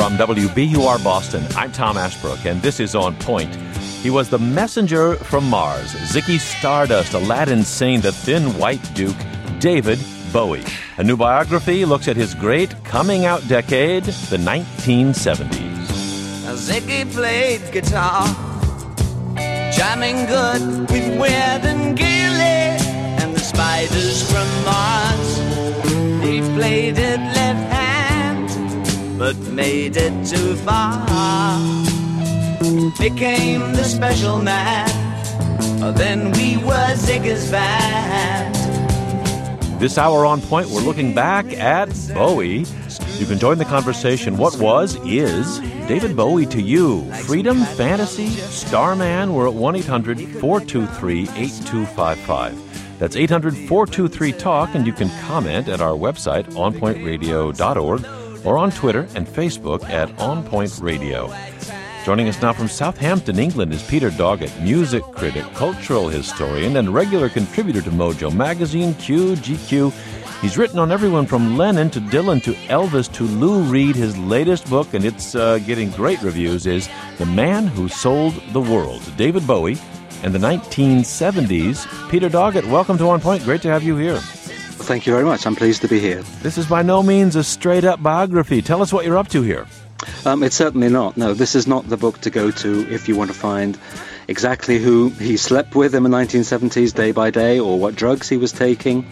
From WBUR Boston, I'm Tom Ashbrook, and this is On Point. He was the messenger from Mars, Ziggy Stardust, Aladdin Sane, the Thin White Duke, David Bowie. A new biography looks at his great coming-out decade, the 1970s. Ziggy played guitar, jamming good with Weird and Gilly, and the Spiders from Mars. He played it left hand, but made it too far. Became the special man, then we were Ziggy's band. This hour On Point, we're looking back at Bowie. You can join the conversation. What was, is David Bowie to you? Freedom, fantasy, starman? We're at 1-800-423-8255. That's 800-423-TALK, and you can comment at our website, onpointradio.org, or on Twitter and Facebook at OnPoint Radio. Joining us now from Southampton, England, is Peter Doggett, music critic, cultural historian, and regular contributor to Mojo Magazine, Q, GQ. He's written on everyone from Lennon to Dylan to Elvis to Lou Reed. His latest book, and it's getting great reviews, is The Man Who Sold the World, David Bowie and the 1970s. Peter Doggett, welcome to On Point. Great to have you here. Thank you very much. I'm pleased to be here. This is by no means a straight-up biography. Tell us what you're up to here. It's certainly not. No, this is not the book to go to if you want to find exactly who he slept with in the 1970s day by day or what drugs he was taking.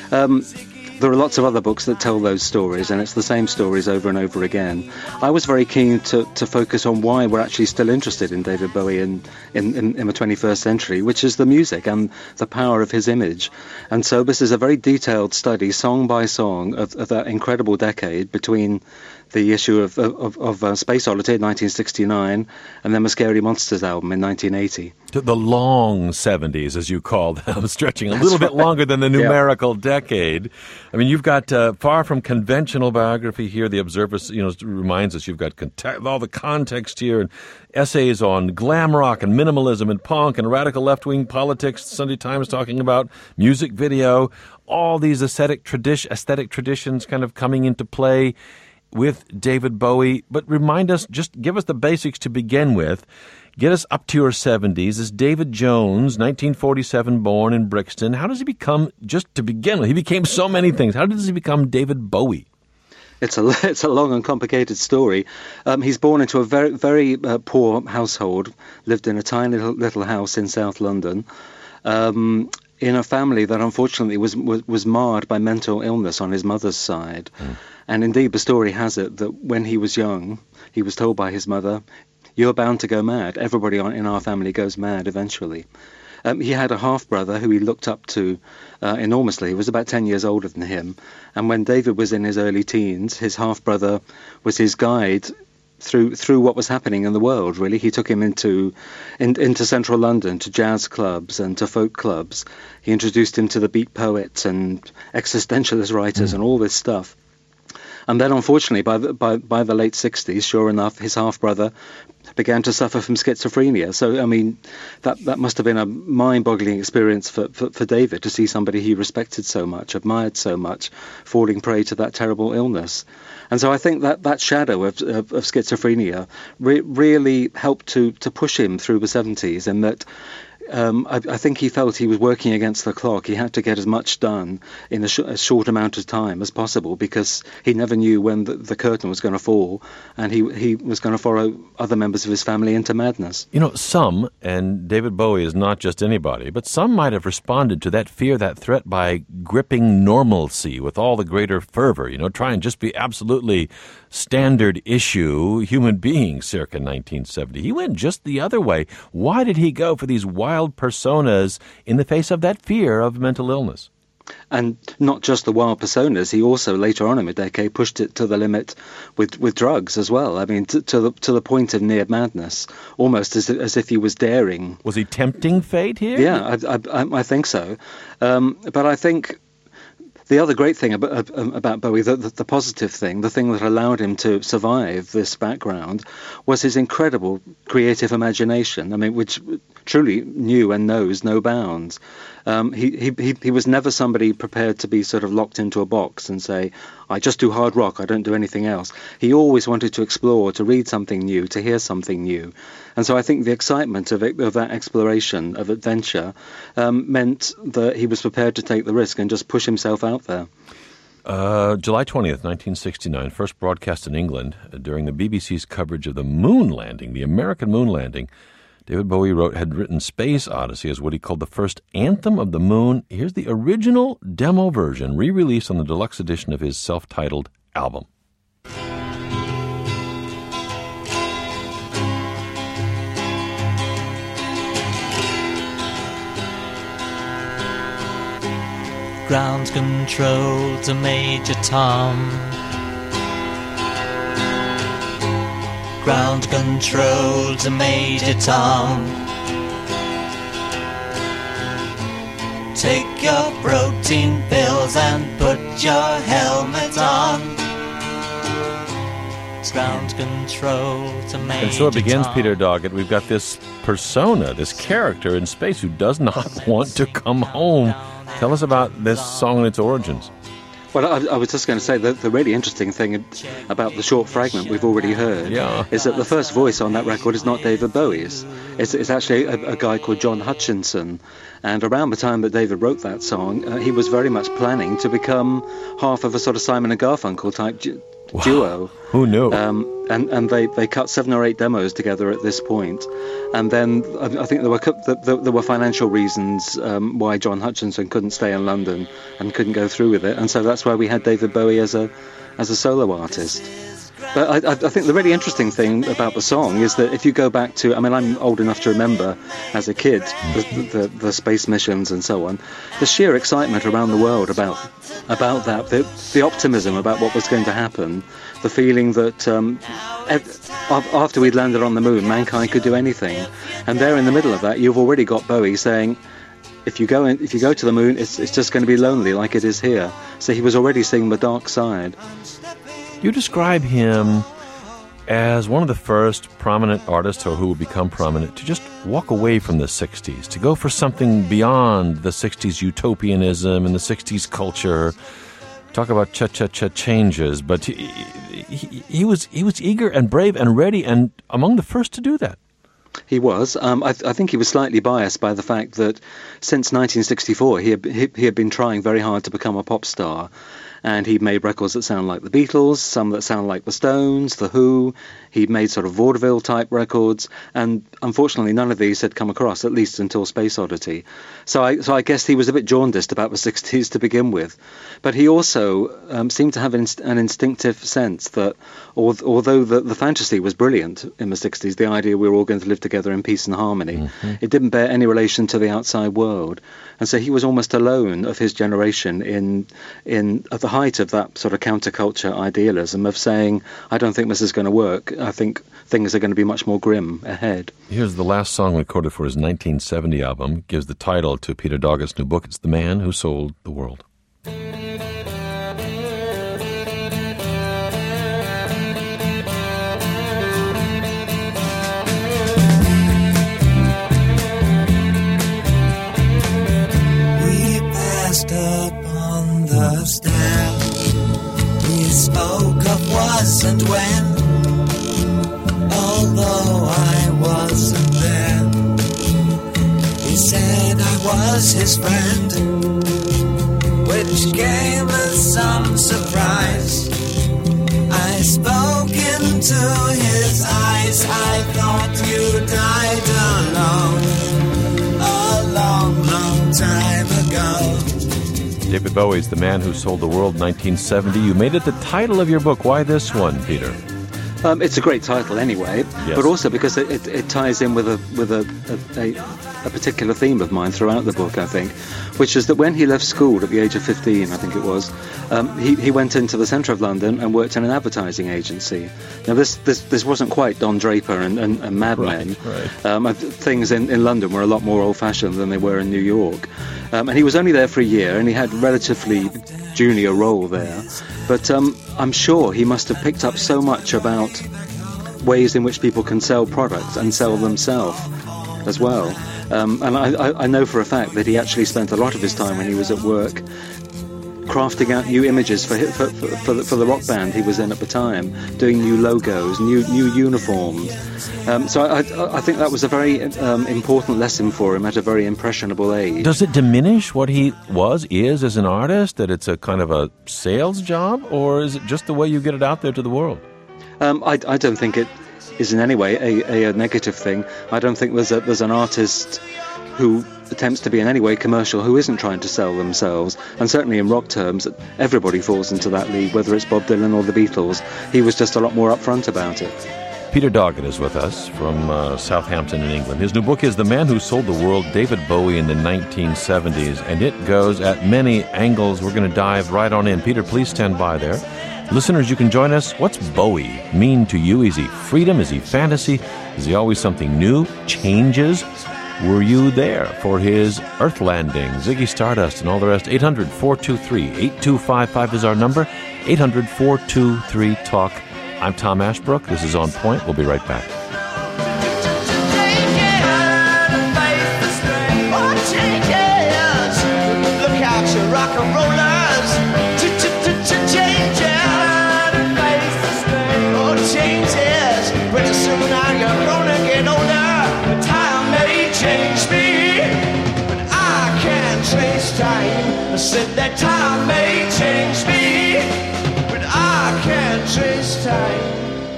There are lots of other books that tell those stories, and it's the same stories over and over again. I was very keen to focus on why we're actually still interested in David Bowie in the 21st century, which is the music and the power of his image. And so this is a very detailed study, song by song, of that incredible decade between the issue of Space Oddity in 1969 and then the Scary Monsters album in 1980. The long 70s, as you call them, stretching a little bit longer than the numerical decade. I mean, you've got far from conventional biography here. The Observer, reminds us you've got all the context here, and essays on glam rock and minimalism and punk and radical left-wing politics. Sunday Times talking about music video. All these aesthetic traditions kind of coming into play with David Bowie. But remind us, just give us the basics to begin with. Get us up to your 70s. This David Jones, 1947 born in Brixton. How does he become, just to begin with, he became so many things. How does he become David Bowie? It's a long and complicated story. He's born into a very, very poor household, lived in a tiny little house in South London, in a family that unfortunately was marred by mental illness on his mother's side. And indeed, the story has it that when he was young, he was told by his mother, "You're bound to go mad. Everybody in our family goes mad eventually." He had a half-brother who he looked up to enormously. He was about 10 years older than him. And when David was in his early teens, his half-brother was his guide through what was happening in the world, really. He took him into central London, to jazz clubs and to folk clubs. He introduced him to the beat poets and existentialist writers and all this stuff. And then, unfortunately, by the late 60s, sure enough, his half-brother began to suffer from schizophrenia. So, I mean, that must have been a mind-boggling experience for David to see somebody he respected so much, admired so much, falling prey to that terrible illness. And so I think that shadow of schizophrenia really helped to push him through the 70s, and that I think he felt he was working against the clock. He had to get as much done in a short amount of time as possible, because he never knew when the curtain was going to fall, and he was going to follow other members of his family into madness. Some, and David Bowie is not just anybody, but some might have responded to that fear, that threat, by gripping normalcy with all the greater fervor, try and just be absolutely standard issue human being circa 1970. He went just the other way. Why did he go for these wild personas in the face of that fear of mental illness? And not just the wild personas, he also later on in the decade pushed it to the limit with drugs as well. I mean, to the point of near madness, almost as if he was daring. Was he tempting fate here? Yeah, I think so. But I think The other great thing about Bowie, the positive thing, the thing that allowed him to survive this background, was his incredible creative imagination. I mean, which truly knew and knows no bounds. He was never somebody prepared to be sort of locked into a box and say, I just do hard rock, I don't do anything else. He always wanted to explore, to read something new, to hear something new. And so I think the excitement of that exploration, of adventure, meant that he was prepared to take the risk and just push himself out there. July 20th, 1969, first broadcast in England during the BBC's coverage of the moon landing, the American moon landing. David Bowie had written Space Odyssey as what he called the first anthem of the moon. Here's the original demo version, re-released on the deluxe edition of his self-titled album. Ground control to Major Tom. Ground control to Major Tom. Take your protein pills and put your helmet on. Ground control to Major Tom. And so it begins, Peter Doggett. We've got this persona, this character in space who does not want to come home. Tell us about this song and its origins. Well, I was just going to say that the really interesting thing about the short fragment we've already heard is that the first voice on that record is not David Bowie's. It's actually a guy called John Hutchinson. And around the time that David wrote that song, he was very much planning to become half of a sort of Simon and Garfunkel type duo. Who knew? And they cut 7 or 8 demos together at this point. And then I think there were financial reasons why John Hutchinson couldn't stay in London and couldn't go through with it. And so that's why we had David Bowie as a solo artist. But I think the really interesting thing about the song is that if you go back to, I mean, I'm old enough to remember as a kid the space missions and so on, the sheer excitement around the world about that, the optimism about what was going to happen, the feeling that after we'd landed on the moon, mankind could do anything. And there in the middle of that, you've already got Bowie saying, if you go to the moon, it's just going to be lonely like it is here. So he was already seeing the dark side. You describe him as one of the first prominent artists, or who will become prominent, to just walk away from the 60s, to go for something beyond the 60s utopianism and the 60s culture. Talk about cha-cha-cha changes, but he was eager and brave and ready, and among the first to do that. He was. I think he was slightly biased by the fact that since 1964 he had been trying very hard to become a pop star. And he made records that sound like the Beatles, some that sound like the Stones, the Who. He made sort of vaudeville-type records, and unfortunately none of these had come across, at least until Space Oddity. So I guess he was a bit jaundiced about the 60s to begin with. But he also seemed to have an instinctive sense that although the fantasy was brilliant in the 60s, the idea we were all going to live together in peace and harmony, it didn't bear any relation to the outside world. And so he was almost alone of his generation at the height of that sort of counterculture idealism of saying, I don't think this is going to work. I think things are going to be much more grim ahead. Here's the last song recorded for his 1970 album. Gives the title to Peter Doggett's new book. It's The Man Who Sold the World. Up on the stair, we spoke of was and when, although I wasn't there. He said I was his friend, which came as some surprise. I spoke into his eyes, I thought you died alone a long, long time ago. David Bowie's The Man Who Sold the World, 1970. You made it the title of your book. Why this one, Peter? It's a great title anyway, yes. But also because it ties in with a a particular theme of mine throughout the book, I think, which is that when he left school at the age of 15, I think it was, he went into the centre of London and worked in an advertising agency. Now, this wasn't quite Don Draper and Mad Men. Right. Things in London were a lot more old-fashioned than they were in New York. And he was only there for a year, and he had a relatively junior role there. But I'm sure he must have picked up so much about ways in which people can sell products and sell themselves as well. And I know for a fact that he actually spent a lot of his time when he was at work crafting out new images for the rock band he was in at the time, doing new logos, new uniforms. So I think that was a very important lesson for him at a very impressionable age. Does it diminish what he is as an artist, that it's a kind of a sales job, or is it just the way you get it out there to the world? I don't think it is in any way a negative thing. I don't think there's an artist who attempts to be in any way commercial who isn't trying to sell themselves. And certainly in rock terms, everybody falls into that league, whether it's Bob Dylan or the Beatles. He was just a lot more upfront about it. Peter Doggett is with us from Southampton in England. His new book is The Man Who Sold the World, David Bowie in the 1970s, and it goes at many angles. We're going to dive right on in. Peter, please stand by there. Listeners, you can join us. What's Bowie mean to you? Is he freedom? Is he fantasy? Is he always something new? Changes? Were you there for his Earth landing, Ziggy Stardust, and all the rest? 800-423-8255 is our number. 800-423-TALK. I'm Tom Ashbrook. This is On Point. We'll be right back. Look out, you rock and rollers. Changes. Pretty soon now you're gonna get older. Time may change me, but I can't change time. I said that time may change me, but I can't change time.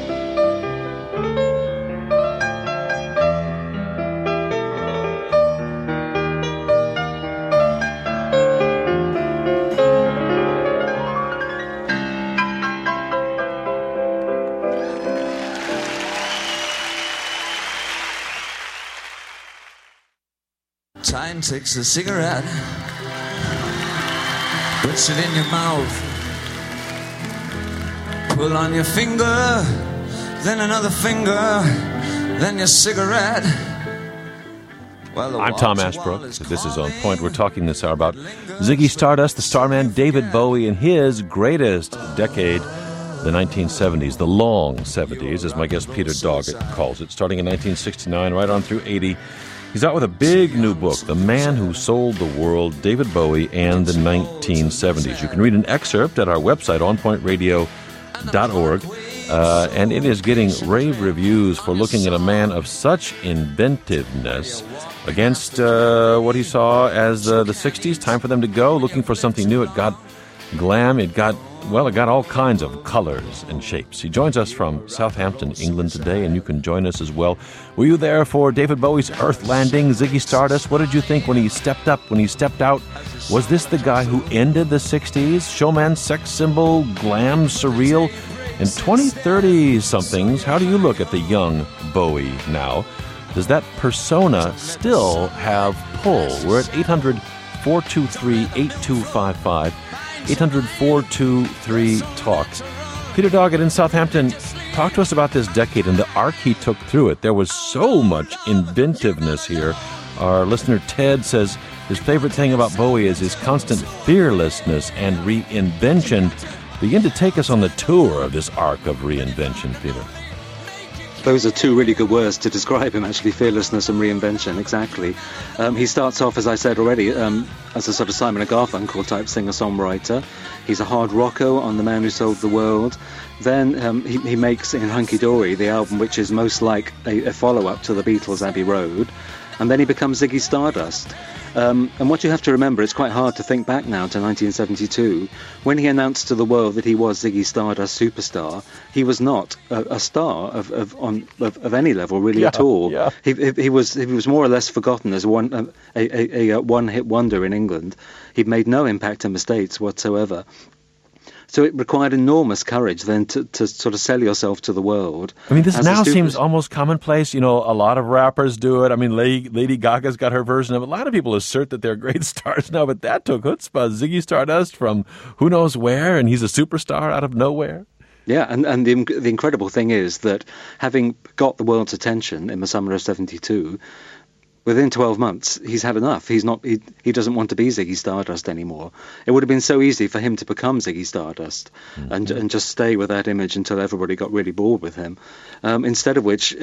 Time takes a cigarette, puts it in your mouth, pull on your finger, then another finger, then your cigarette. Well, I'm Tom Ashbrook. This is On Point. We're talking this hour about Ziggy Stardust, the starman David Bowie, and his greatest decade, the 1970s, the long 70s, as my guest Peter Doggett calls it, starting in 1969 right on through 80. He's out with a big new book, The Man Who Sold the World, David Bowie and the 1970s. You can read an excerpt at our website, onpointradio.org, and it is getting rave reviews for looking at a man of such inventiveness against what he saw as the 60s. Time for them to go, looking for something new. It got glam, it got all kinds of colors and shapes. He joins us from Southampton, England today, and you can join us as well. Were you there for David Bowie's Earth landing, Ziggy Stardust? What did you think when he stepped out? Was this the guy who ended the 60s? Showman, sex symbol, glam, surreal? And 20-30-somethings, how do you look at the young Bowie now? Does that persona still have pull? We're at 800-423-8255. 800-423-TALK. Peter Doggett in Southampton, talk to us about this decade and the arc he took through it. There was so much inventiveness here. Our listener Ted says his favorite thing about Bowie is his constant fearlessness and reinvention. Begin to take us on the tour of this arc of reinvention, Peter. Those are two really good words to describe him, actually, fearlessness and reinvention, exactly. He starts off, as I said already, as a sort of Simon & Garfunkel type singer-songwriter. He's a hard rocker on The Man Who Sold the World. Then he makes, in Hunky Dory, the album which is most like a follow-up to the Beatles' Abbey Road. And then he becomes Ziggy Stardust. And what you have to remember, it's quite hard to think back now to 1972. When he announced to the world that he was Ziggy Stardust superstar, he was not a star of any level really at all. Yeah. He was more or less forgotten as a one-hit wonder in England. He'd made no impact in the States whatsoever. So it required enormous courage then to sort of sell yourself to the world. I mean, this now seems almost commonplace. You know, a lot of rappers do it. I mean, Lady Gaga's got her version of it. A lot of people assert that they're great stars now, but that took chutzpah. Ziggy Stardust from who knows where, and he's a superstar out of nowhere. Yeah, and the incredible thing is that having got the world's attention in the summer of '72, within 12 months, he's had enough. He doesn't want to be Ziggy Stardust anymore. It would have been so easy for him to become Ziggy Stardust and just stay with that image until everybody got really bored with him. Instead of which,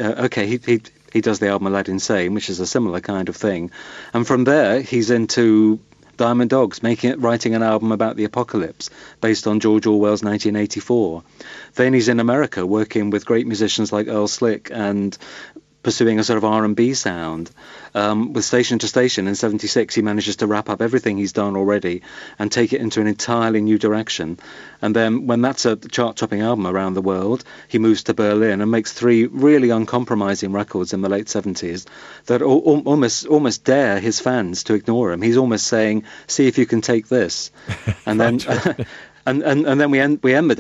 he does the album Aladdin Sane, which is a similar kind of thing. And from there, he's into Diamond Dogs, writing an album about the apocalypse based on George Orwell's 1984. Then he's in America working with great musicians like Earl Slick and pursuing a sort of R&B sound. With Station to Station in '76, he manages to wrap up everything he's done already and take it into an entirely new direction. And then when that's a chart-topping album around the world, he moves to Berlin and makes 3 really uncompromising records in the late '70s that almost dare his fans to ignore him. He's almost saying, "See if you can take this." And then And then we end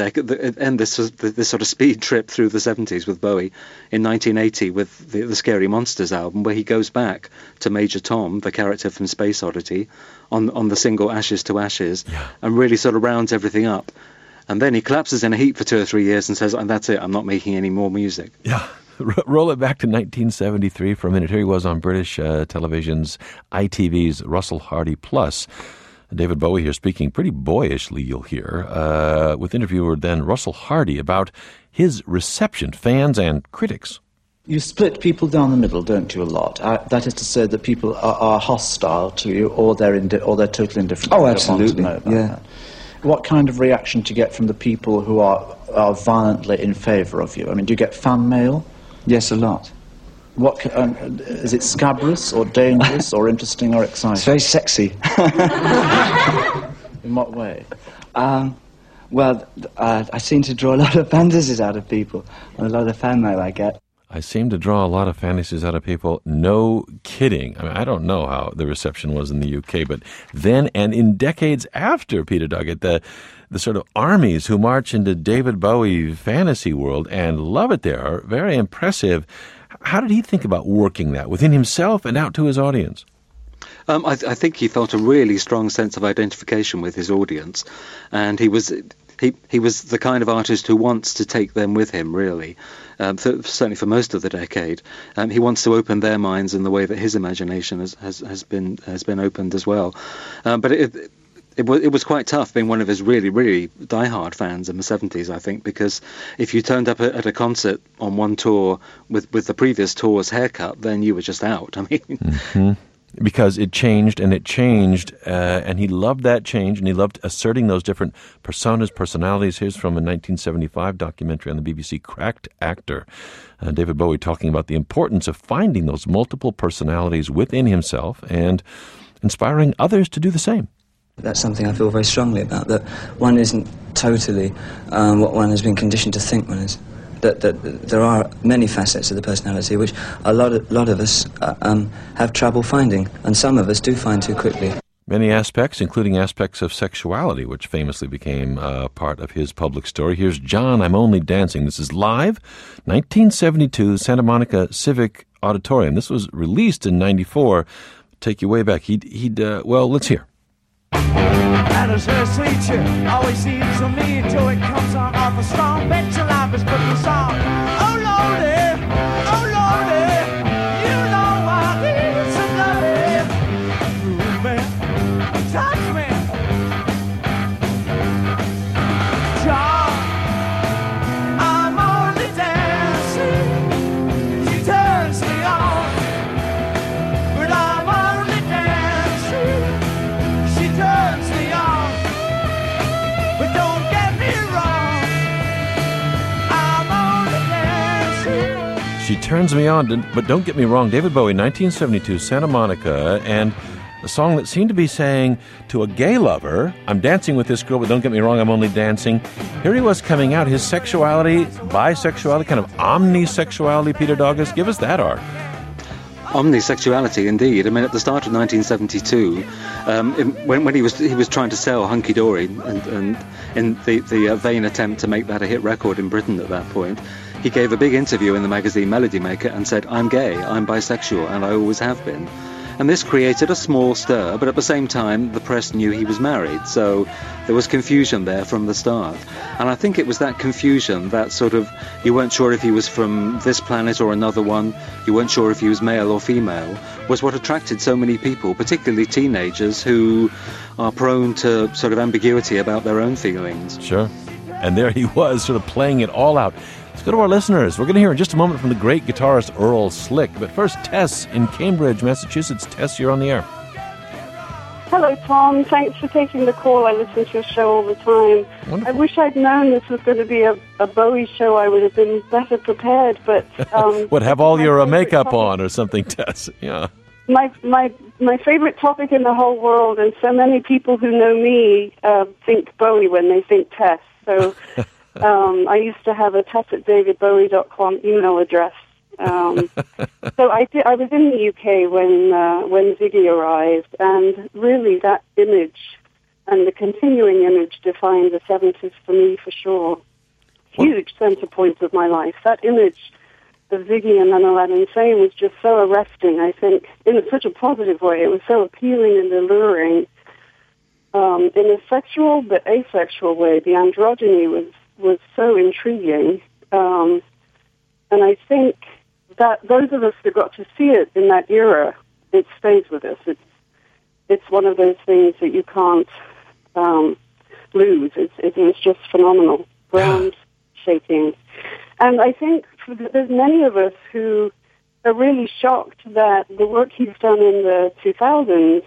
this sort of speed trip through the '70s with Bowie in 1980 with the Scary Monsters album, where he goes back to Major Tom, the character from Space Oddity, on the single Ashes to Ashes, and really sort of rounds everything up. And then he collapses in a heap for 2 or 3 years and says, "And that's it. I'm not making any more music." Yeah. Roll it back to 1973 for a minute. Here he was on British television's ITV's Russell Hardy Plus. David Bowie here speaking pretty boyishly, you'll hear, with interviewer then Russell Hardy about his reception, fans and critics. You split people down the middle, don't you, a lot? That is to say that people are hostile to you or they're totally indifferent. Oh, absolutely, yeah. That. What kind of reaction do you get from the people who are violently in favour of you? I mean, do you get fan mail? Yes, a lot. What is it, scabrous or dangerous or interesting or exciting? It's very sexy. In what way? Well, I seem to draw a lot of fantasies out of people and a lot of fan mail I get. I seem to draw a lot of fantasies out of people. No kidding. I mean, I don't know how the reception was in the UK, but then and in decades after Peter Doggett, the sort of armies who march into David Bowie fantasy world and love it there are very impressive. How did he think about working that within himself and out to his audience? I think he felt a really strong sense of identification with his audience, and he was the kind of artist who wants to take them with him, really, certainly for most of the decade. He wants to open their minds in the way that his imagination has been opened as well. But it was quite tough being one of his really, really diehard fans in the '70s, I think, because if you turned up at a concert on one tour with the previous tour's haircut, then you were just out. I mean, because it changed, and he loved that change, and he loved asserting those different personalities. Here's from a 1975 documentary on the BBC, Cracked Actor. David Bowie talking about the importance of finding those multiple personalities within himself and inspiring others to do the same. That's something I feel very strongly about, that one isn't totally what one has been conditioned to think one is. That there are many facets of the personality which a lot of us have trouble finding, and some of us do find too quickly. Many aspects, including aspects of sexuality, which famously became part of his public story. Here's John, I'm Only Dancing. This is live, 1972, Santa Monica Civic Auditorium. This was released in '94. Take you way back. Well, let's hear. That is her sweet chick, always seems to me till it comes on off a strong bet your life is putting us on. Oh Lordy, you know I need some loving. Move me, touch me. John, I'm only dancing. She turns me on, but I'm only dancing. She turns me on, but don't get me wrong, I'm only dancing. She turns me on, but don't get me wrong. David Bowie, 1972, Santa Monica, and a song that seemed to be saying to a gay lover, I'm dancing with this girl, but don't get me wrong, I'm only dancing. Here he was coming out, his sexuality, bisexuality, kind of omnisexuality, Peter Doggett. Give us that arc. Omnisexuality, indeed. I mean, at the start of 1972, when he was trying to sell Hunky Dory, and in the vain attempt to make that a hit record in Britain at that point, he gave a big interview in the magazine Melody Maker and said, "I'm gay, I'm bisexual, and I always have been." And this created a small stir, but at the same time, the press knew he was married, so there was confusion there from the start. And I think it was that confusion, that sort of, you weren't sure if he was from this planet or another one, you weren't sure if he was male or female, was what attracted so many people, particularly teenagers who are prone to sort of ambiguity about their own feelings. Sure. And there he was, sort of playing it all out. Let's go to our listeners. We're going to hear in just a moment from the great guitarist Earl Slick. But first, Tess in Cambridge, Massachusetts. Tess, you're on the air. Hello, Tom. Thanks for taking the call. I listen to your show all the time. Wonderful. I wish I'd known this was going to be a Bowie show. I would have been better prepared. But what, have all your makeup on or something, Tess? Yeah. My favorite topic in the whole world, and so many people who know me think Bowie when they think Tess. So I used to have a tess@davidbowie.com email address. So I was in the UK when Ziggy arrived, and really that image and the continuing image defined the 70s for me for sure. Huge center point of my life. That image of Ziggy and then Aladdin Sane was just so arresting, I think, in such a positive way. It was so appealing and alluring. In a sexual but asexual way, the androgyny was so intriguing. And I think that those of us who got to see it in that era, it stays with us. It's one of those things that you can't lose. It was just phenomenal, ground-shaking. And I think there's many of us who are really shocked that the work he's done in the 2000s,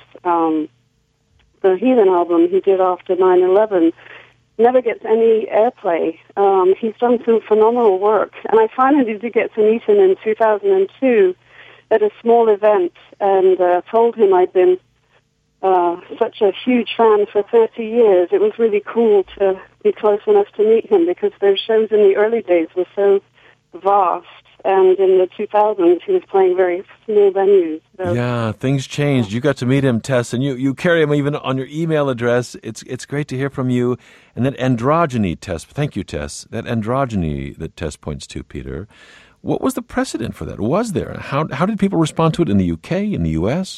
the Heathen album he did after 9/11, never gets any airplay. He's done some phenomenal work. And I finally did get to meet him in 2002 at a small event and told him I'd been such a huge fan for 30 years. It was really cool to be close enough to meet him because those shows in the early days were so vast. And in the 2000s, he was playing very small venues. So. Yeah, things changed. You got to meet him, Tess, and you carry him even on your email address. It's great to hear from you. And that androgyny, Tess, thank you, Tess, that androgyny that Tess points to, Peter, what was the precedent for that? Was there? How did people respond to it in the UK, in the US?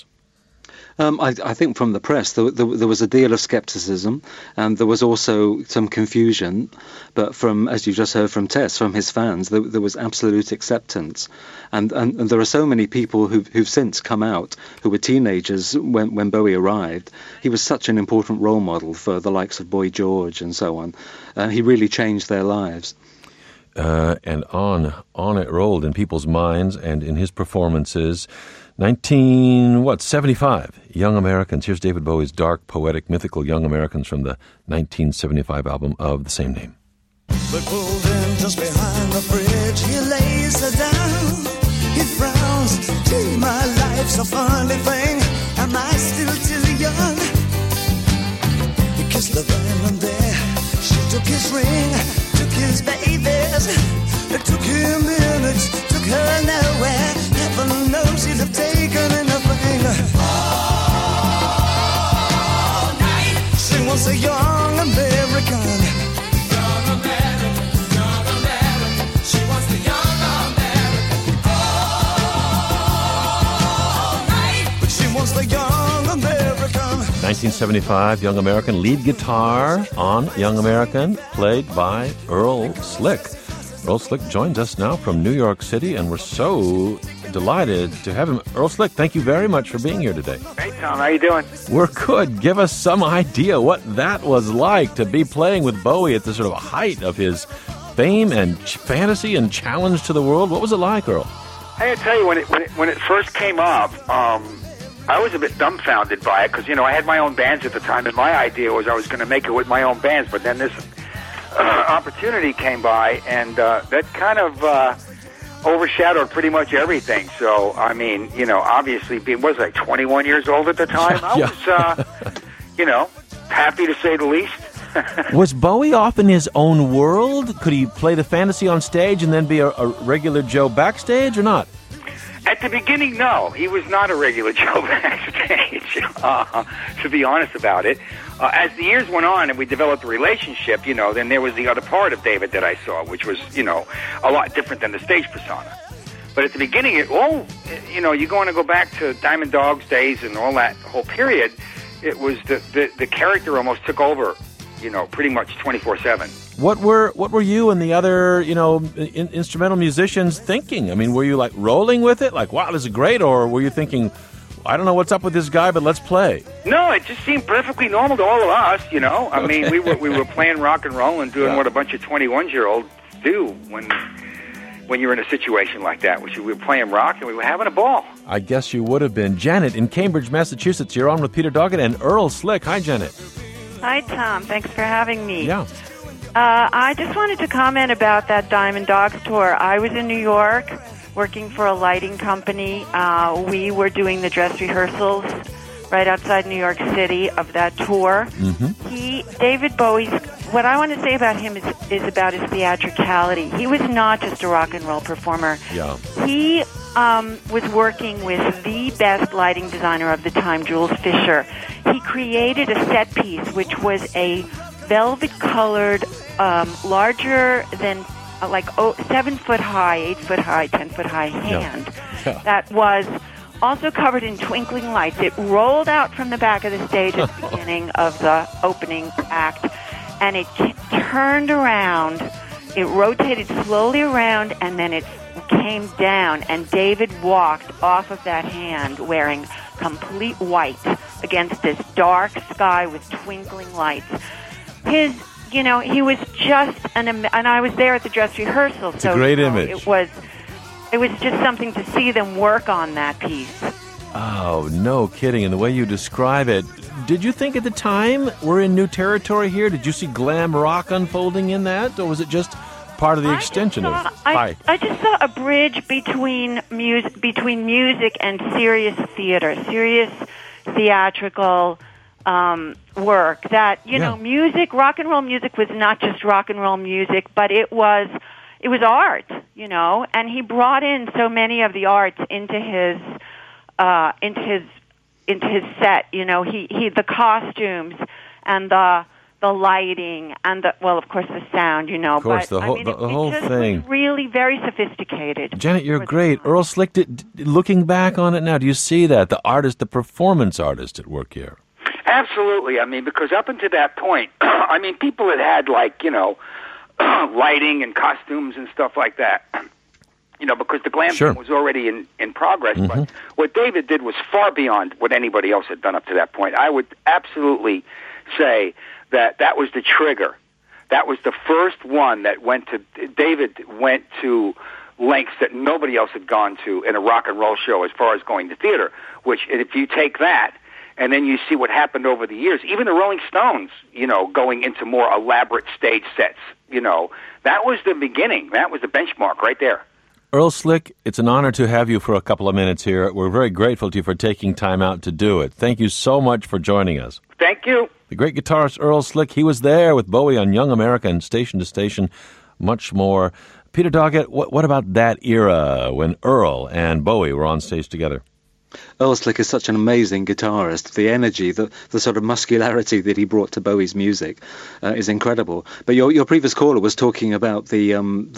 I think from the press there was a deal of skepticism, and there was also some confusion. But from, as you just heard from Tess, from his fans, there was absolute acceptance. And there are so many people who've since come out who were teenagers when Bowie arrived. He was such an important role model for the likes of Boy George and so on. He really changed their lives. And on it rolled in people's minds and in his performances. 75 Young Americans. Here's David Bowie's dark, poetic, mythical Young Americans from the 1975 album of the same name. But pulled in just behind the bridge, he lays her down. He frowns, gee, my life's a funny thing. Am I still too young? He kissed the van and there, she took his ring, took his babies. It took him minutes, took her nowhere. Heaven knows he'd have taken anything. All night. She was a young American. Young American, young American. She was the young American. All night. But she was the young American. 1975, Young American, lead guitar on Young American, played by Earl Slick. Earl Slick joins us now from New York City, and we're so delighted to have him. Earl Slick, thank you very much for being here today. Hey, Tom, how you doing? We're good. Give us some idea what that was like to be playing with Bowie at the sort of height of his fame and fantasy and challenge to the world. What was it like, Earl? I gotta tell you, when it first came up, I was a bit dumbfounded by it because, I had my own bands at the time, and my idea was I was going to make it with my own bands, but then this opportunity came by, and that kind of overshadowed pretty much everything. So, I mean, obviously, was I 21 years old at the time? I was, happy to say the least. Was Bowie off in his own world? Could he play the fantasy on stage and then be a regular Joe backstage or not? At the beginning, no. He was not a regular Joe backstage, to be honest about it. As the years went on and we developed a relationship, then there was the other part of David that I saw, which was, a lot different than the stage persona. But at the beginning, you're going to go back to Diamond Dogs days and all that whole period, it was the character almost took over, pretty much 24/7. What were you and the other, instrumental musicians thinking? I mean, were you like rolling with it? Like, wow, this is great? Or were you thinking, I don't know what's up with this guy, but let's play? No, it just seemed perfectly normal to all of us, I mean, we were playing rock and roll and doing what a bunch of 21-year-olds do when you're in a situation like that, which we were playing rock and we were having a ball. I guess you would have been. Janet in Cambridge, Massachusetts. You're on with Peter Doggett and Earl Slick. Hi, Janet. Hi, Tom. Thanks for having me. Yeah. I just wanted to comment about that Diamond Dogs tour. I was in New York working for a lighting company. We were doing the dress rehearsals right outside New York City of that tour. Mm-hmm. David Bowie's, what I want to say about him is about his theatricality. He was not just a rock and roll performer. Yeah. He was working with the best lighting designer of the time, Jules Fisher. He created a set piece which was a velvet-colored, larger than 7 foot high, 8 foot high, 10 foot high hand that was also covered in twinkling lights. It rolled out from the back of the stage at the beginning of the opening act, and it turned around. It rotated slowly around, and then it came down, and David walked off of that hand wearing complete white against this dark sky with twinkling lights. He was just and I was there at the dress rehearsal. It's a great image. It was just something to see them work on that piece. Oh, no kidding. And the way you describe it, did you think at the time we're in new territory here? Did you see glam rock unfolding in that? Or was it just part of the extension of it? I just saw a bridge between music and serious theater, serious theatrical work. That music, rock and roll music was not just rock and roll music, but it was art. And he brought in so many of the arts into his set. He the costumes and the lighting and of course the sound. Of course, the whole thing. Was really very sophisticated. Janet, you're great. Earl Slick, looking back on it now, do you see that the artist, the performance artist at work here? Absolutely. I mean, because up until that point, people had lighting and costumes and stuff like that. Because the glam thing was already in progress. Mm-hmm. But what David did was far beyond what anybody else had done up to that point. I would absolutely say that was the trigger. That was the first one that David went to lengths that nobody else had gone to in a rock and roll show as far as going to theater, which if you take that, and then you see what happened over the years. Even the Rolling Stones, going into more elaborate stage sets, that was the beginning. That was the benchmark right there. Earl Slick, it's an honor to have you for a couple of minutes here. We're very grateful to you for taking time out to do it. Thank you so much for joining us. Thank you. The great guitarist Earl Slick, he was there with Bowie on Young America and Station to Station, much more. Peter Doggett, what about that era when Earl and Bowie were on stage together? Earl Slick is such an amazing guitarist. The energy, the sort of muscularity that he brought to Bowie's music is incredible. But your previous caller was talking about the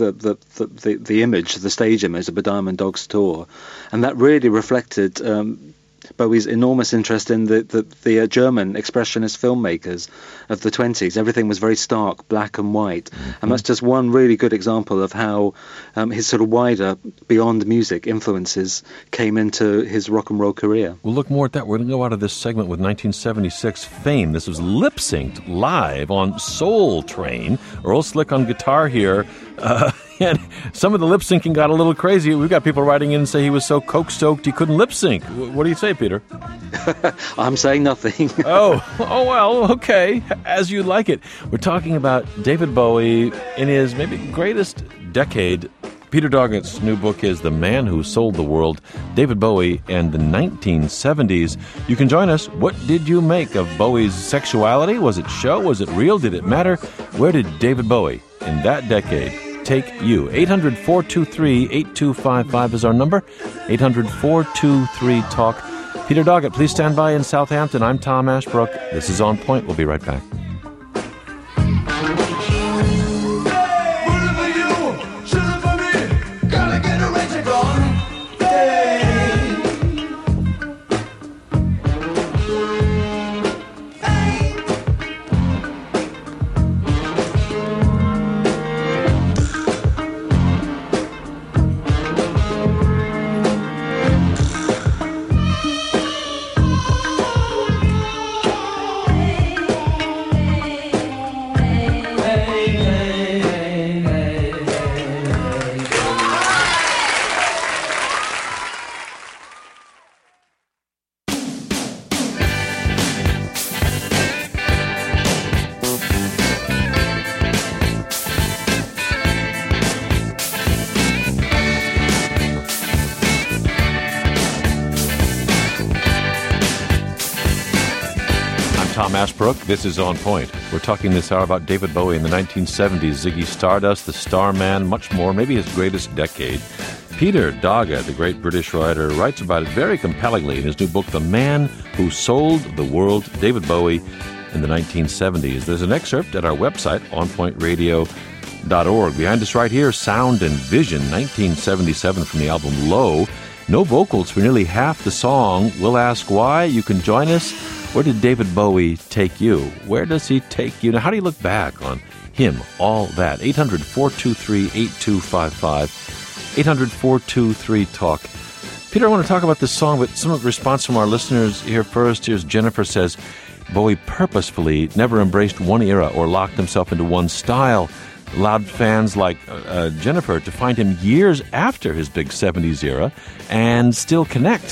image, the stage image of the Diamond Dogs tour, and that really reflected Bowie's enormous interest in the German expressionist filmmakers of the 20s. Everything was very stark, black and white. Mm-hmm. And that's just one really good example of how his sort of wider, beyond music influences came into his rock and roll career. We'll look more at that. We're going to go out of this segment with 1976 Fame. This was lip-synced live on Soul Train. Earl Slick on guitar here. And some of the lip-syncing got a little crazy. We've got people writing in and say he was so coke-stoked he couldn't lip-sync. What do you say, Peter? I'm saying nothing. Oh, well, okay. As you like it. We're talking about David Bowie in his maybe greatest decade. Peter Doggett's new book is The Man Who Sold the World, David Bowie and the 1970s. You can join us. What did you make of Bowie's sexuality? Was it show? Was it real? Did it matter? Where did David Bowie in that decade take you. 800-423-8255 is our number. 800-423-TALK. Peter Doggett, please stand by in Southampton. I'm Tom Ashbrook. This is On Point. We'll be right back. Tom Ashbrook. This is On Point. We're talking this hour about David Bowie in the 1970s, Ziggy Stardust, the Starman, much more, maybe his greatest decade. Peter Doggett, the great British writer, writes about it very compellingly in his new book, The Man Who Sold the World, David Bowie in the 1970s. There's an excerpt at our website, onpointradio.org. Behind us right here, Sound and Vision, 1977 from the album Low. No vocals for nearly half the song. We'll ask why. You can join us. Where did David Bowie take you? Where does he take you? Now, how do you look back on him, all that? 800-423-8255. 800-423-TALK. Peter, I want to talk about this song, but some of the response from our listeners here first. Here's Jennifer says, Bowie purposefully never embraced one era or locked himself into one style. Allowed fans like Jennifer to find him years after his big 70s era and still connect.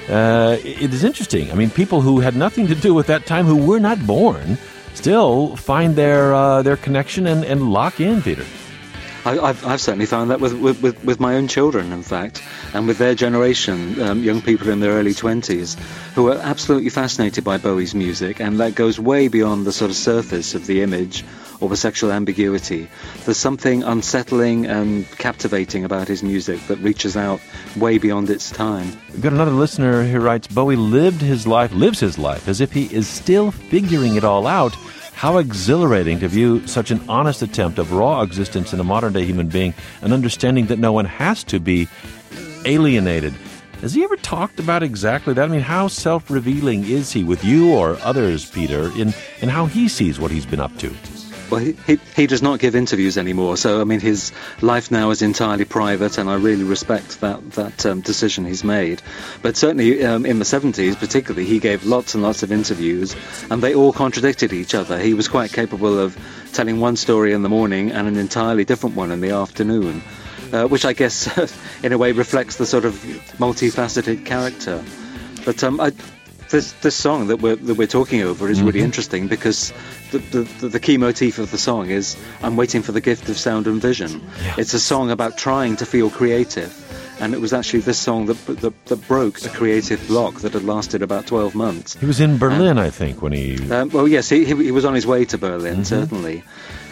It is interesting. I mean, people who had nothing to do with that time, who were not born, still find their connection and lock in, Peter. I've certainly found that with my own children, in fact, and with their generation, young people in their early 20s, who are absolutely fascinated by Bowie's music, and that goes way beyond the sort of surface of the image or the sexual ambiguity. There's something unsettling and captivating about his music that reaches out way beyond its time. We've got another listener who writes, Bowie lives his life as if he is still figuring it all out. How exhilarating to view such an honest attempt of raw existence in a modern-day human being, an understanding that no one has to be alienated. Has he ever talked about exactly that? I mean, how self-revealing is he with you or others, Peter, in how he sees what he's been up to? Well, he does not give interviews anymore, so I mean his life now is entirely private, and I really respect that decision he's made. But certainly in the 70s, particularly, he gave lots and lots of interviews, and they all contradicted each other. He was quite capable of telling one story in the morning and an entirely different one in the afternoon, which I guess in a way reflects the sort of multifaceted character. But This song that we're talking over is really interesting because the key motif of the song is I'm waiting for the gift of sound and vision. Yeah. It's a song about trying to feel creative, and it was actually this song that broke a creative block that had lasted about 12 months. He was in Berlin, I think, when he... well, yes, he was on his way to Berlin, certainly.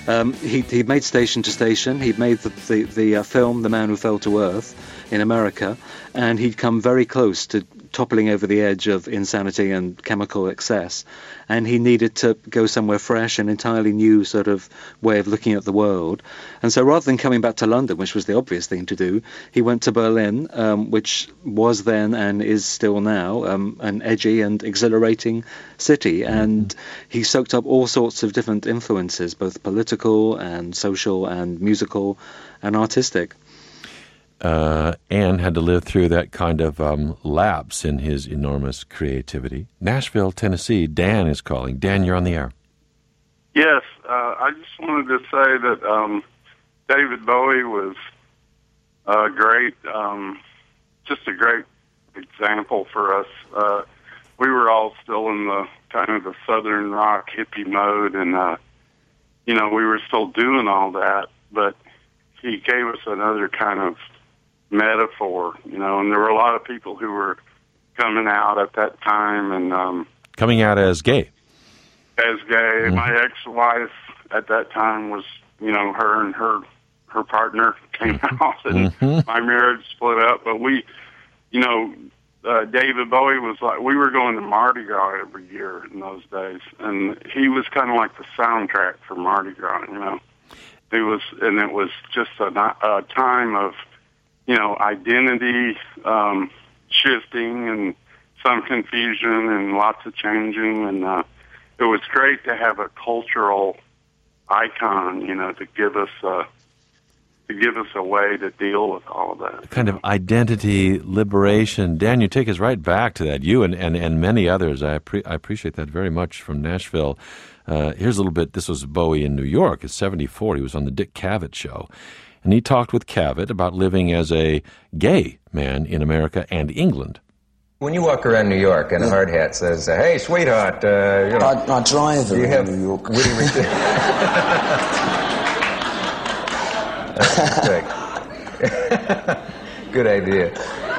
He made Station to Station. He'd made the film The Man Who Fell to Earth in America, and he'd come very close to toppling over the edge of insanity and chemical excess, and he needed to go somewhere fresh, an entirely new sort of way of looking at the world. And so rather than coming back to London, which was the obvious thing to do, he went to Berlin, which was then and is still now an edgy and exhilarating city, and he soaked up all sorts of different influences, both political and social and musical and artistic. And had to live through that kind of lapse in his enormous creativity. Nashville, Tennessee, Dan is calling. Dan, you're on the air. Yes, I just wanted to say that David Bowie was great, just a great example for us. We were all still in the kind of the southern rock hippie mode, and we were still doing all that, but he gave us another kind of metaphor, and there were a lot of people who were coming out at that time, and coming out as gay. My ex-wife at that time was, her and her her partner came out, and my marriage split up. But we, you know, David Bowie was like, we were going to Mardi Gras every year in those days, and he was kind of like the soundtrack for Mardi Gras, you know. It was just a time of, you know, identity shifting and some confusion and lots of changing, and it was great to have a cultural icon, you know, to give us a way to deal with all of that. Kind of identity liberation. Dan, you take us right back to that. You and many others. I appreciate that very much from Nashville. Here's a little bit. This was Bowie in New York at 74. He was on the Dick Cavett show. And he talked with Cavett about living as a gay man in America and England. When you walk around New York and a hard hat says, "Hey, sweetheart," you know, I drive around New York. Witty Good idea.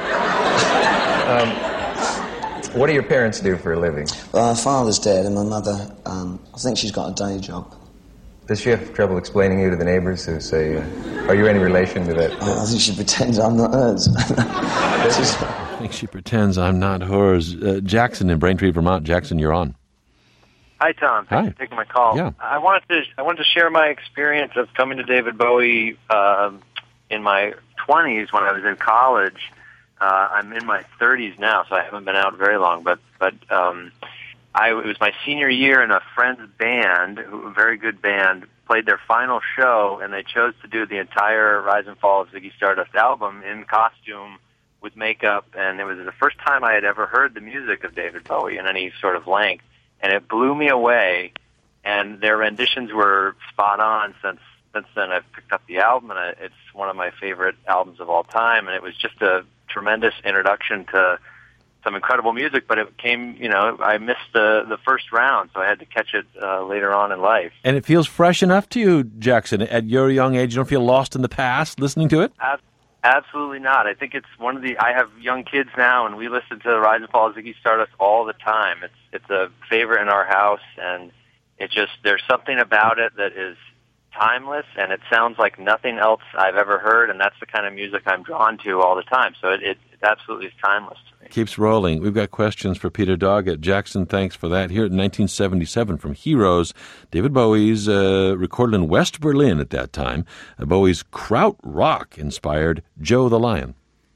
What do your parents do for a living? Well, my father's dead, and my mother, I think she's got a day job. Does she have trouble explaining you to the neighbors who say, are you any relation to that? I think she pretends I'm not hers. I think she pretends I'm not hers. Jackson in Braintree, Vermont. Jackson, you're on. Hi, Tom. Thanks for taking my call. Yeah. I wanted to share my experience of coming to David Bowie in my 20s when I was in college. I'm in my 30s now, so I haven't been out very long. But it was my senior year, and a friend's band, a very good band, played their final show, and they chose to do the entire Rise and Fall of Ziggy Stardust album in costume with makeup, and it was the first time I had ever heard the music of David Bowie in any sort of length, and it blew me away, and their renditions were spot on. Since then I've picked up the album, and it's one of my favorite albums of all time, and it was just a tremendous introduction to some incredible music, but it came, you know, I missed the first round, so I had to catch it later on in life. And it feels fresh enough to you, Jackson, at your young age? You don't feel lost in the past listening to it? Absolutely not. I think it's I have young kids now, and we listen to Rise and Fall of Ziggy Stardust all the time. It's a favorite in our house, and there's something about it that is timeless, and it sounds like nothing else I've ever heard, and that's the kind of music I'm drawn to all the time. So it absolutely is timeless to me. Keeps rolling. We've got questions for Peter Doggett. Jackson, thanks for that. Here in 1977 from Heroes, David Bowie's recorded in West Berlin at that time. Bowie's Kraut Rock inspired Joe the Lion.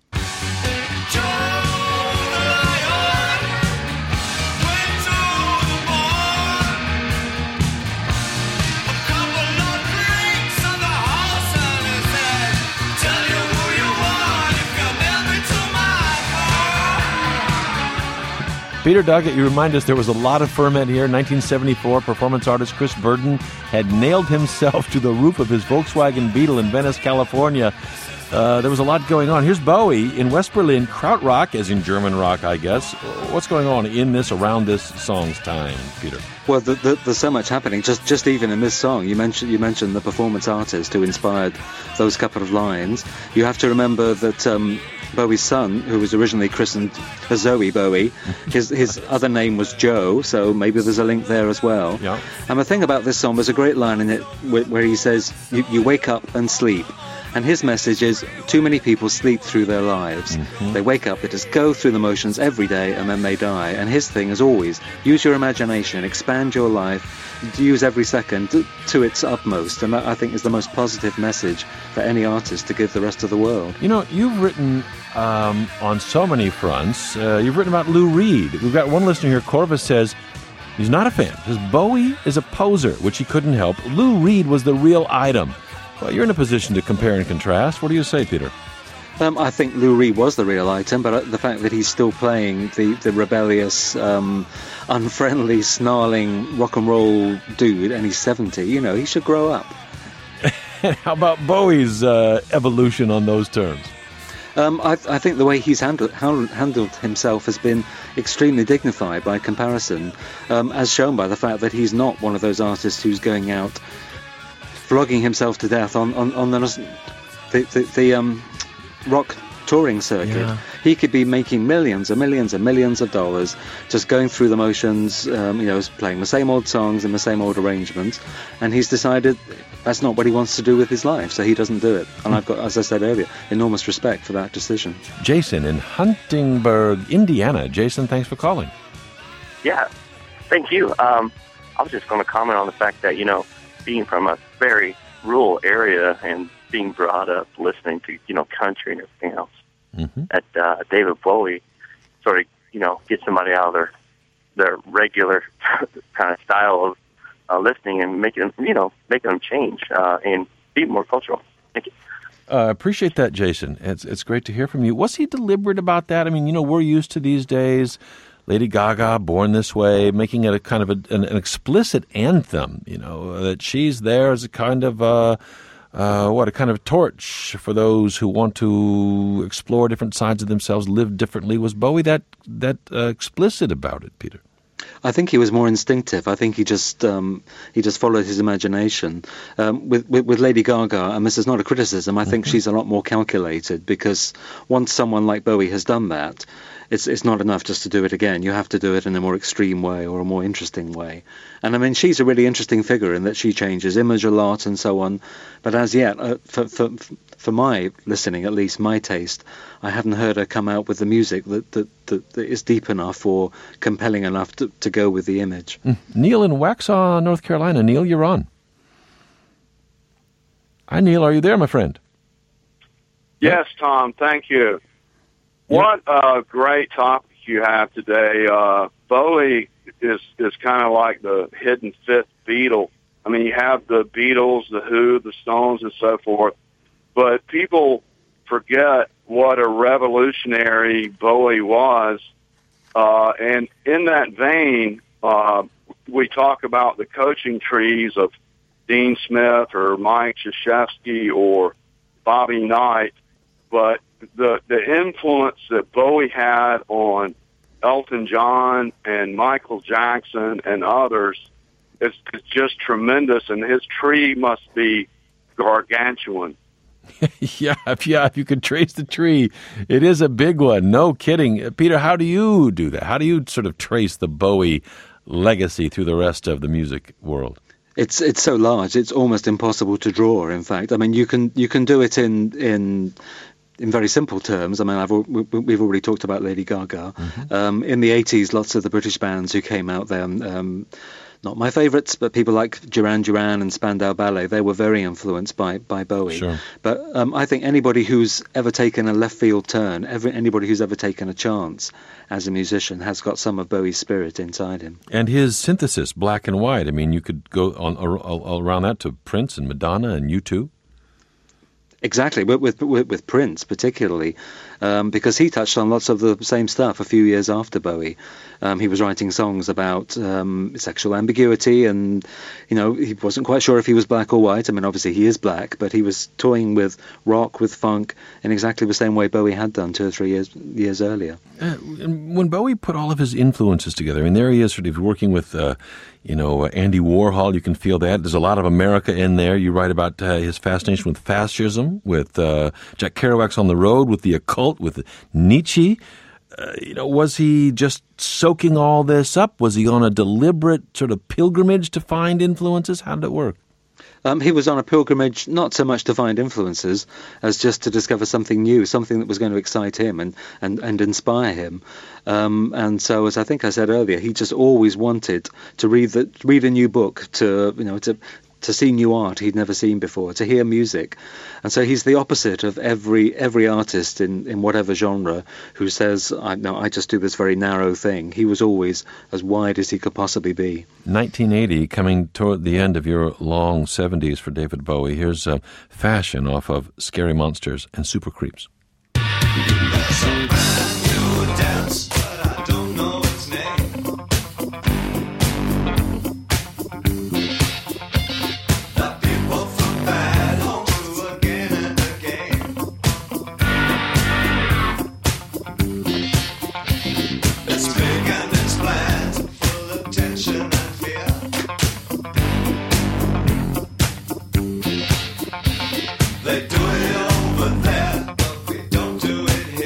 Peter Doggett, you remind us there was a lot of ferment here. 1974, performance artist Chris Burden had nailed himself to the roof of his Volkswagen Beetle in Venice, California. There was a lot going on. Here's Bowie in West Berlin, Krautrock, as in German rock, I guess. What's going on around this song's time, Peter? Well, there's so much happening. Just even in this song, you mentioned the performance artist who inspired those couple of lines. You have to remember that Bowie's son, who was originally christened Zoe Bowie, his other name was Joe, so maybe there's a link there as well. Yeah. And the thing about this song, there's a great line in it where he says, you wake up and sleep. And his message is, too many people sleep through their lives. Mm-hmm. They wake up, they just go through the motions every day, and then they die. And his thing is always, use your imagination, expand your life, use every second to its utmost. And that, I think, is the most positive message for any artist to give the rest of the world. You know, you've written on so many fronts. You've written about Lou Reed. We've got one listener here, Corvus, says, he's not a fan. Says, Bowie is a poser, which he couldn't help. Lou Reed was the real item. Well, you're in a position to compare and contrast. What do you say, Peter? I think Lou Reed was the real item, but the fact that he's still playing the rebellious, unfriendly, snarling rock and roll dude, and he's 70, you know, he should grow up. How about Bowie's evolution on those terms? I think the way he's handled himself has been extremely dignified by comparison, as shown by the fact that he's not one of those artists who's going out flogging himself to death on the rock touring circuit. Yeah. He could be making millions and millions and millions of dollars just going through the motions, playing the same old songs in the same old arrangements, and he's decided that's not what he wants to do with his life, so he doesn't do it. And I've got, as I said earlier, enormous respect for that decision. Jason in Huntingburg, Indiana. Jason, thanks for calling. Yeah, thank you. I was just going to comment on the fact that, being from a very rural area and being brought up listening to, country and everything else, that David Bowie sort of, get somebody out of their regular kind of style of listening and making them change and be more cultural. Thank you. Appreciate that, Jason. It's great to hear from you. Was he deliberate about that? I mean, we're used to these days, Lady Gaga, Born This Way, making it a kind of an explicit anthem, that she's there as a kind of a kind of torch for those who want to explore different sides of themselves, live differently. Was Bowie that explicit about it, Peter? I think he was more instinctive. I think he just followed his imagination. With Lady Gaga, and this is not a criticism, I think she's a lot more calculated, because once someone like Bowie has done that, it's not enough just to do it again. You have to do it in a more extreme way or a more interesting way. And I mean, she's a really interesting figure in that she changes image a lot and so on. But as yet, for my listening, at least my taste, I haven't heard her come out with the music that is deep enough or compelling enough to go with the image. Neil in Waxhaw, North Carolina. Neil, you're on. Hi, Neil. Are you there, my friend? Yes, Tom. Thank you. What a great topic you have today. Bowie is kind of like the hidden fifth Beatle. I mean, you have the Beatles, the Who, the Stones, and so forth, but people forget what a revolutionary Bowie was. And in that vein, we talk about the coaching trees of Dean Smith or Mike Krzyzewski or Bobby Knight, but the influence that Bowie had on Elton John and Michael Jackson and others is just tremendous, and his tree must be gargantuan. Yeah, if you could trace the tree, it is a big one. No kidding. Peter, how do you do that? How do you sort of trace the Bowie legacy through the rest of the music world? It's so large, it's almost impossible to draw, in fact. I mean, you can do it in very simple terms. I mean, we've already talked about Lady Gaga. In the 80s, lots of the British bands who came out there, not my favourites, but people like Duran Duran and Spandau Ballet, they were very influenced by Bowie. Sure. But I think anybody who's ever taken a left field turn, anybody who's ever taken a chance as a musician has got some of Bowie's spirit inside him. And his synthesis, black and white, I mean, you could go on around that to Prince and Madonna and U2. Exactly, with Prince particularly, because he touched on lots of the same stuff a few years after Bowie. He was writing songs about sexual ambiguity, and he wasn't quite sure if he was black or white. I mean, obviously he is black, but he was toying with rock, with funk, in exactly the same way Bowie had done 2 or 3 years earlier. When Bowie put all of his influences together, I mean, there he is sort of working with Andy Warhol. You can feel that. There's a lot of America in there. You write about his fascination with fascism, with Jack Kerouac's On the Road, with the occult, with Nietzsche. Was he just soaking all this up? Was he on a deliberate sort of pilgrimage to find influences? How did it work? He was on a pilgrimage not so much to find influences as just to discover something new, something that was going to excite him and inspire him. And so, as I think I said earlier, he just always wanted to read a new book, to see new art he'd never seen before, to hear music. And so he's the opposite of every artist in whatever genre who says, I just do this very narrow thing. He was always as wide as he could possibly be. 1980, coming toward the end of your long 70s for David Bowie. Here's Fashion off of Scary Monsters and Super Creeps. There's a brand new dance, but I don't know its name. The people from bad homes do again and again. It's big and it's bland, full of tension and fear. They do it over there, but we don't do it here.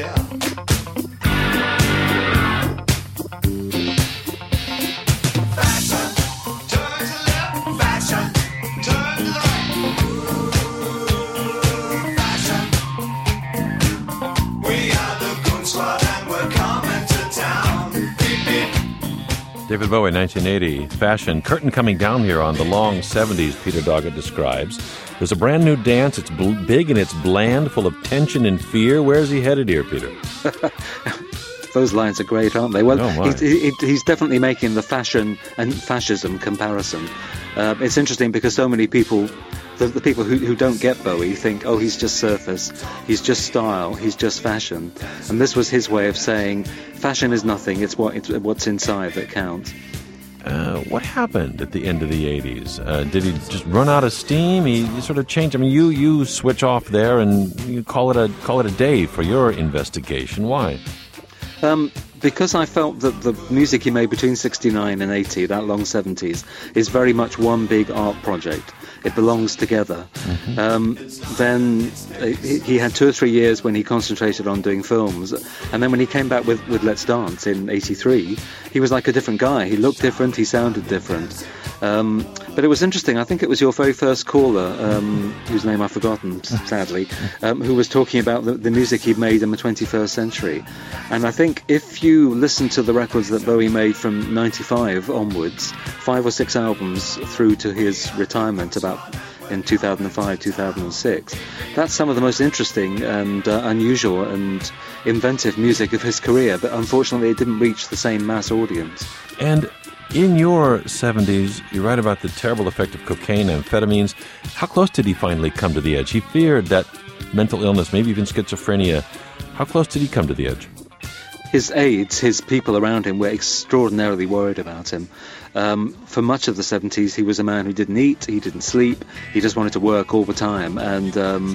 David Bowie, 1980, fashion. Curtain coming down here on the long 70s, Peter Doggett describes. There's a brand new dance. It's big and it's bland, full of tension and fear. Where's he headed here, Peter? Those lines are great, aren't they? Well, Oh, my. he's definitely making the fashion and fascism comparison. It's interesting because so many people, the people who don't get Bowie, think, oh, he's just surface, he's just style, he's just fashion. And this was his way of saying, fashion is nothing, it's what's inside that counts. What happened at the end of the 80s? Did he just run out of steam? He sort of changed. I mean, you switch off there and you call it a day for your investigation. Why? Because I felt that the music he made between 69 and 80, that long 70s, is very much one big art project. It belongs together. Then he had 2 or 3 years when he concentrated on doing films, and then when he came back with Let's Dance in 83, he was like a different guy. He looked different, he sounded different. But it was interesting. I think it was your very first caller, whose name I've forgotten, sadly, who was talking about the music he'd made in the 21st century. And I think if you listen to the records that Bowie made from 95 onwards, 5 or 6 albums through to his retirement about in 2005, 2006, that's some of the most interesting and unusual and inventive music of his career. But unfortunately, it didn't reach the same mass audience. And in your 70s, you write about the terrible effect of cocaine and amphetamines. How close did he finally come to the edge? He feared that mental illness, maybe even schizophrenia. How close did he come to the edge? His aides, his people around him, were extraordinarily worried about him. For much of the 70s, he was a man who didn't eat, he didn't sleep, he just wanted to work all the time. And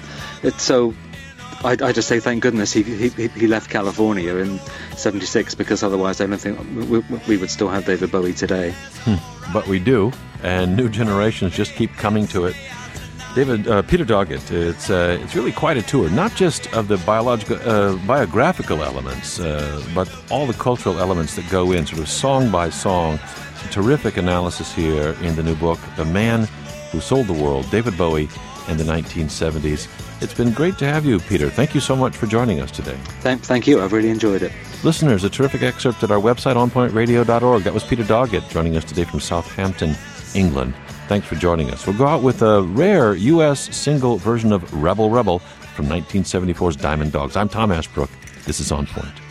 I just say thank goodness he left California in 76, because otherwise I don't think we would still have David Bowie today. But we do, and new generations just keep coming to it. Peter Doggett, it's really quite a tour, not just of the biographical elements, but all the cultural elements that go in, sort of song by song. Terrific analysis here in the new book, The Man Who Sold the World, David Bowie in the 1970s. It's been great to have you, Peter. Thank you so much for joining us today. Thank you. I've really enjoyed it. Listeners, a terrific excerpt at our website, onpointradio.org. That was Peter Doggett joining us today from Southampton, England. Thanks for joining us. We'll go out with a rare U.S. single version of Rebel Rebel from 1974's Diamond Dogs. I'm Tom Ashbrook. This is On Point.